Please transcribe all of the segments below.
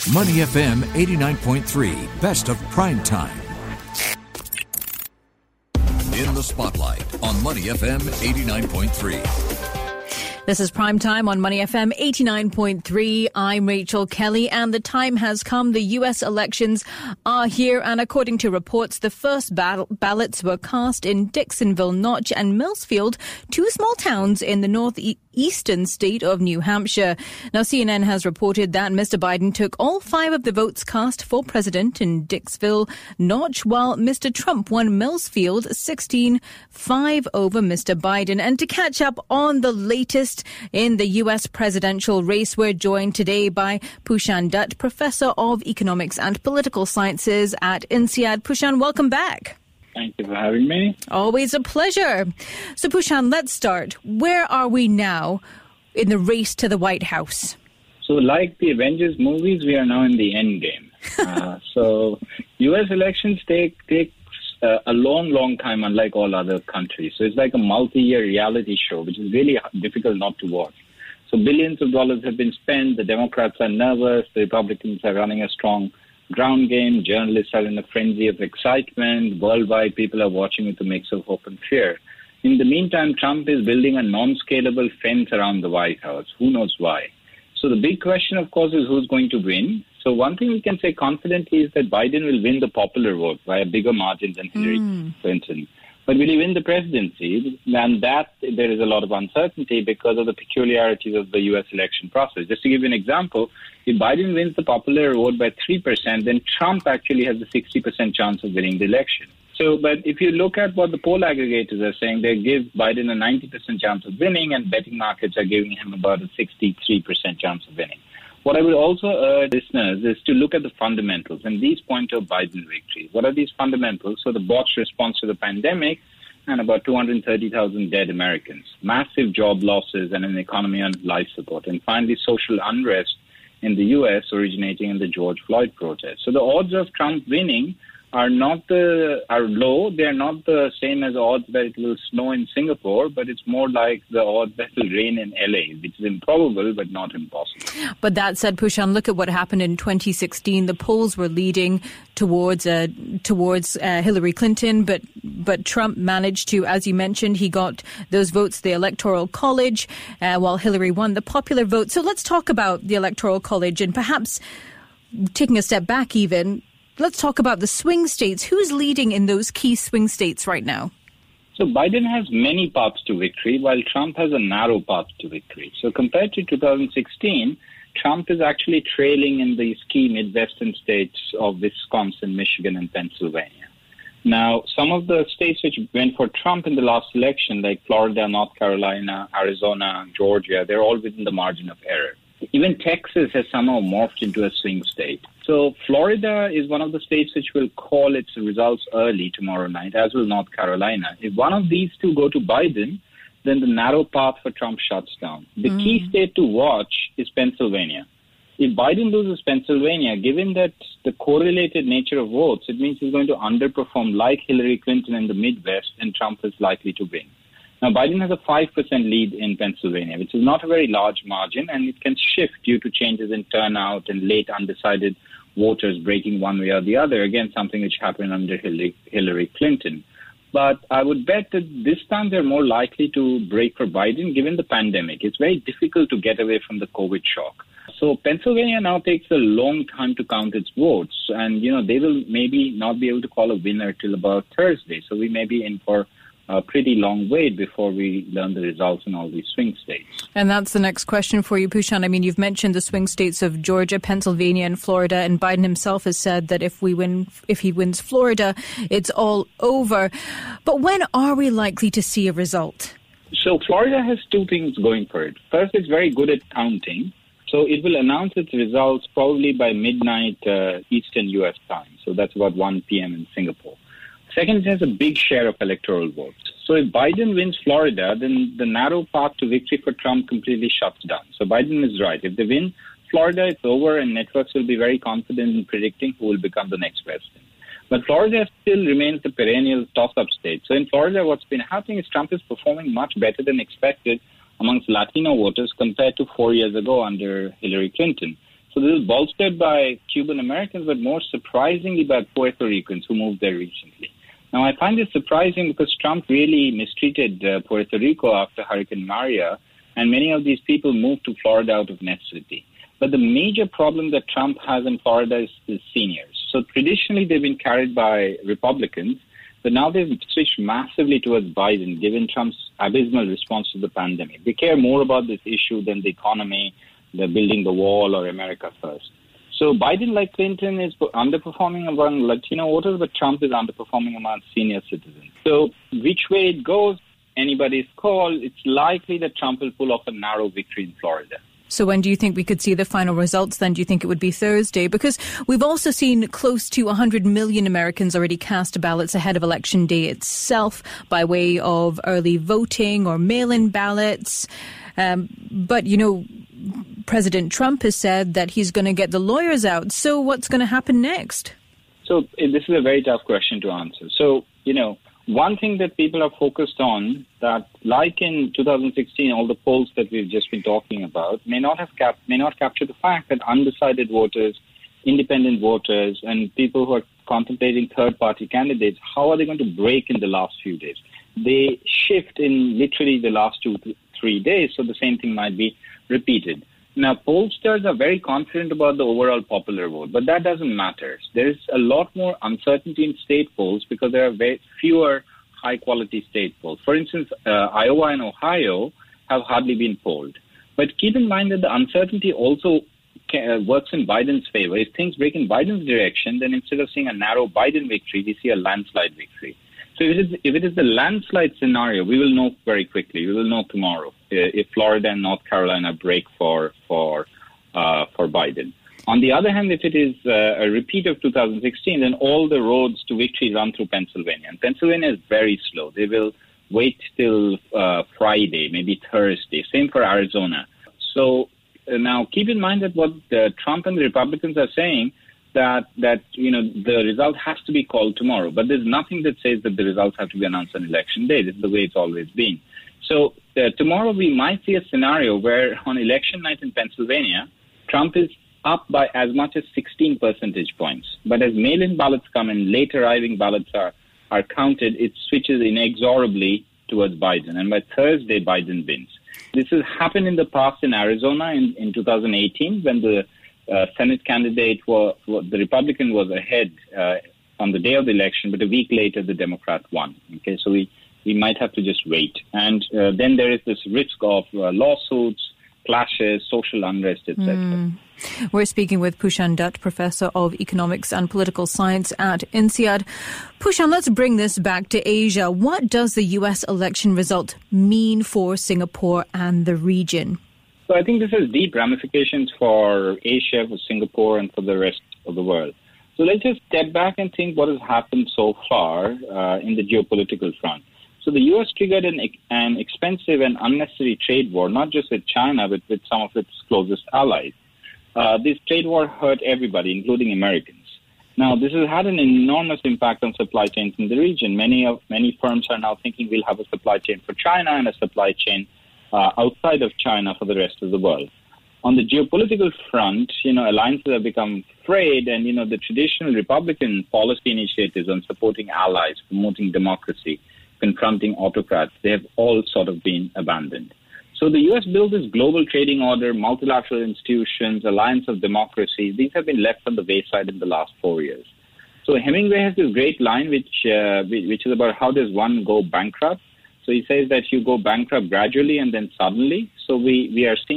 Money FM 89.3, best of prime time. In the spotlight on Money FM 89.3. This is Prime Time on Money FM 89.3. I'm Rachel Kelly, and the time has come. The U.S. elections are here, and according to reports, the first ballots were cast in Dixonville, Notch, and Millsfield, two small towns in the northeastern state of New Hampshire. Now, CNN has reported that Mr. Biden took all 5 of the votes cast for president in Dixonville, Notch, while Mr. Trump won Millsfield 16-5 over Mr. Biden. And to catch up on the latest in the U.S. presidential race, we're joined today by Pushan Dutt, Professor of Economics and Political Sciences at INSEAD. Pushan, welcome back. Thank you for having me. Always a pleasure. So, Pushan, let's start. Where are we now in the race to the White House? So, like the Avengers movies, we are now in the end game. So, U.S. elections take a long time, unlike all other countries. So it's like a multi-year reality show, which is really difficult not to watch. So billions of dollars have been spent. The Democrats are nervous. The Republicans are running a strong ground game. Journalists are in a frenzy of excitement. Worldwide, people are watching with a mix of hope and fear. In the meantime, Trump is building a non-scalable fence around the White House. Who knows why? So the big question, of course, is who's going to win. So one thing we can say confidently is that Biden will win the popular vote by a bigger margin than Hillary Clinton. But will he win the presidency? And that there is a lot of uncertainty because of the peculiarities of the U.S. election process. Just to give you an example, if Biden wins the popular vote by 3%, then Trump actually has a 60% chance of winning the election. So, but if you look at what the poll aggregators are saying, they give Biden a 90% chance of winning, and betting markets are giving him about a 63% chance of winning. What I would also urge listeners is to look at the fundamentals, and these point to a Biden victory. What are these fundamentals? So the botched response to the pandemic and about 230,000 dead Americans, massive job losses and an economy on life support, and finally social unrest in the U.S. originating in the George Floyd protest. So the odds of Trump winning are low. They are not the same as odds that it will snow in Singapore, but it's more like the odds that it will rain in LA, which is improbable but not impossible. But that said, Pushan, look at what happened in 2016. The polls were leading towards Hillary Clinton, but Trump managed to, as you mentioned, he got those votes, the Electoral College, while Hillary won the popular vote. So let's talk about the Electoral College, and perhaps taking a step back even, let's talk about the swing states. Who's leading in those key swing states right now? So Biden has many paths to victory, while Trump has a narrow path to victory. So compared to 2016, Trump is actually trailing in these key Midwestern states of Wisconsin, Michigan, and Pennsylvania. Now, some of the states which went for Trump in the last election, like Florida, North Carolina, Arizona, Georgia, they're all within the margin of error. Even Texas has somehow morphed into a swing state. So Florida is one of the states which will call its results early tomorrow night, as will North Carolina. If one of these two go to Biden, then the narrow path for Trump shuts down. The key state to watch is Pennsylvania. If Biden loses Pennsylvania, given that the correlated nature of votes, it means he's going to underperform like Hillary Clinton in the Midwest, and Trump is likely to win. Now, Biden has a 5% lead in Pennsylvania, which is not a very large margin, and it can shift due to changes in turnout and late undecided voters breaking one way or the other, again, something which happened under Hillary Clinton. But I would bet that this time they're more likely to break for Biden, given the pandemic. It's very difficult to get away from the COVID shock. So Pennsylvania now takes a long time to count its votes, and, they will maybe not be able to call a winner till about Thursday. So we may be in for a pretty long wait before we learn the results in all these swing states. And that's the next question for you, Pushan. I mean, you've mentioned the swing states of Georgia, Pennsylvania, and Florida, and Biden himself has said that if he wins Florida, it's all over. But when are we likely to see a result? So Florida has two things going for it. First, it's very good at counting. So it will announce its results probably by midnight Eastern U.S. time. So that's about 1 p.m. in Singapore. Second, it has a big share of electoral votes. So if Biden wins Florida, then the narrow path to victory for Trump completely shuts down. So Biden is right. If they win Florida, it's over, and networks will be very confident in predicting who will become the next president. But Florida still remains the perennial toss-up state. So in Florida, what's been happening is Trump is performing much better than expected amongst Latino voters compared to 4 years ago under Hillary Clinton. So this is bolstered by Cuban Americans, but more surprisingly by Puerto Ricans who moved there recently. Now, I find this surprising because Trump really mistreated Puerto Rico after Hurricane Maria, and many of these people moved to Florida out of necessity. But the major problem that Trump has in Florida is seniors. So traditionally, they've been carried by Republicans, but now they've switched massively towards Biden, given Trump's abysmal response to the pandemic. They care more about this issue than the economy, the building the wall, or America first. So Biden, like Clinton, is underperforming among Latino voters, but Trump is underperforming among senior citizens. So which way it goes, anybody's call. It's likely that Trump will pull off a narrow victory in Florida. So when do you think we could see the final results then? Do you think it would be Thursday? Because we've also seen close to 100 million Americans already cast ballots ahead of Election Day itself by way of early voting or mail-in ballots. But, you know, President Trump has said that he's going to get the lawyers out. So what's going to happen next? So this is a very tough question to answer. So, you know, one thing that people are focused on that, like in 2016, all the polls that we've just been talking about may not capture the fact that undecided voters, independent voters, and people who are contemplating third-party candidates, how are they going to break in the last few days? They shift in literally the last 2 to 3 days, so the same thing might be repeated. Now, pollsters are very confident about the overall popular vote, but that doesn't matter. There is a lot more uncertainty in state polls because there are very fewer high-quality state polls. For instance, Iowa and Ohio have hardly been polled. But keep in mind that the uncertainty also works in Biden's favor. If things break in Biden's direction, then instead of seeing a narrow Biden victory, we see a landslide victory. So if it is the landslide scenario, we will know very quickly. We will know tomorrow if Florida and North Carolina break for Biden. On the other hand, if it is a repeat of 2016, then all the roads to victory run through Pennsylvania. And Pennsylvania is very slow. They will wait till Friday, maybe Thursday. Same for Arizona. So now keep in mind that what Trump and the Republicans are saying, that you know the result has to be called tomorrow. But there's nothing that says that the results have to be announced on election day. This is the way it's always been. So tomorrow we might see a scenario where on election night in Pennsylvania, Trump is up by as much as 16 percentage points. But as mail-in ballots come in, late arriving ballots are counted, it switches inexorably towards Biden. And by Thursday, Biden wins. This has happened in the past in Arizona in 2018 when the Senate candidate, the Republican was ahead on the day of the election, but a week later the Democrat won. Okay, so we might have to just wait. And then there is this risk of lawsuits, clashes, social unrest, etc. We're speaking with Pushan Dutt, Professor of Economics and Political Science at INSEAD. Pushan, let's bring this back to Asia. What does the U.S. election result mean for Singapore and the region? So I think this has deep ramifications for Asia, for Singapore, and for the rest of the world. So let's just step back and think what has happened so far in the geopolitical front. So the U.S. triggered an expensive and unnecessary trade war, not just with China, but with some of its closest allies. This trade war hurt everybody, including Americans. Now, this has had an enormous impact on supply chains in the region. Many firms are now thinking we'll have a supply chain for China and a supply chain outside of China for the rest of the world. On the geopolitical front, alliances have become frayed, and, the traditional Republican policy initiatives on supporting allies, promoting democracy, confronting autocrats, they have all sort of been abandoned. So the U.S. built this global trading order, multilateral institutions, alliance of democracy. These have been left on the wayside in the last 4 years. So Hemingway has this great line, which is about how does one go bankrupt. So he says that you go bankrupt gradually and then suddenly. So we've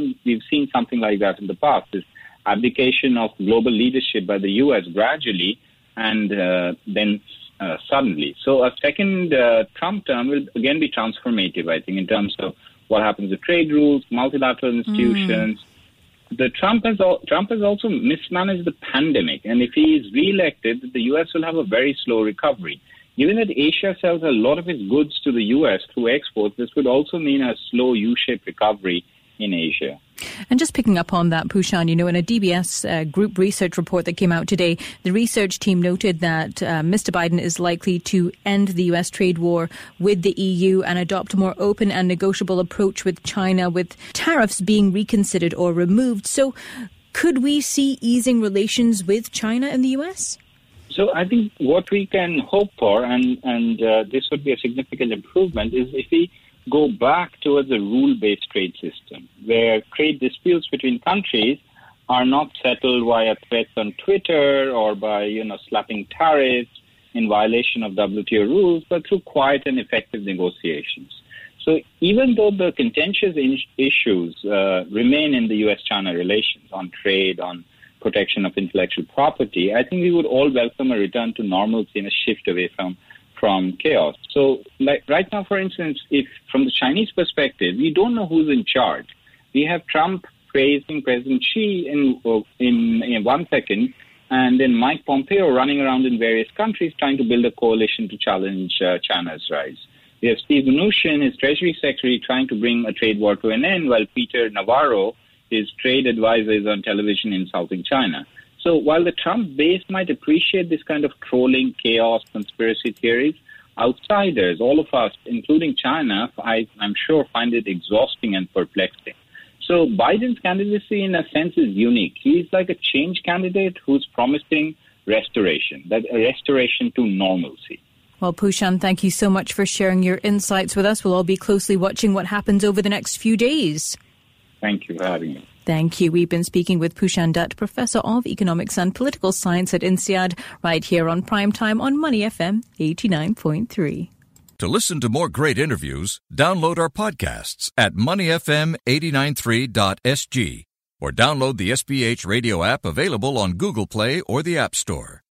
seen something like that in the past, this abdication of global leadership by the U.S. gradually and then suddenly. So a second Trump term will again be transformative, I think, in terms of what happens to trade rules, multilateral institutions. Trump has also mismanaged the pandemic, and if he is re-elected, the U.S. will have a very slow recovery. Given that Asia sells a lot of its goods to the U.S. through exports, this would also mean a slow U-shaped recovery in Asia. And just picking up on that, Pushan, in a DBS group research report that came out today, the research team noted that Mr. Biden is likely to end the U.S. trade war with the EU and adopt a more open and negotiable approach with China, with tariffs being reconsidered or removed. So Could we see easing relations with China and the U.S.? So I think what we can hope for, and this would be a significant improvement, is if we go back towards a rule-based trade system, where trade disputes between countries are not settled via threats on Twitter or by, slapping tariffs in violation of WTO rules, but through quiet and effective negotiations. So even though the contentious issues remain in the U.S.-China relations on trade, on protection of intellectual property, I think we would all welcome a return to normalcy and a shift away from chaos. So like right now, for instance, if from the Chinese perspective, we don't know who's in charge. We have Trump praising President Xi in 1 second, and then Mike Pompeo running around in various countries trying to build a coalition to challenge China's rise. We have Steve Mnuchin, his Treasury Secretary, trying to bring a trade war to an end, while Peter Navarro, his trade advisor, is on television insulting China. So while the Trump base might appreciate this kind of trolling, chaos, conspiracy theories, outsiders, all of us, including China, I'm sure find it exhausting and perplexing. So Biden's candidacy, in a sense, is unique. He's like a change candidate who's promising restoration, that a restoration to normalcy. Well, Pushan, thank you so much for sharing your insights with us. We'll all be closely watching what happens over the next few days. Thank you for having me. Thank you. We've been speaking with Pushan Dutt, Professor of Economics and Political Science at INSEAD, right here on Primetime on Money FM 89.3. To listen to more great interviews, download our podcasts at moneyfm893.sg or download the SBH radio app available on Google Play or the App Store.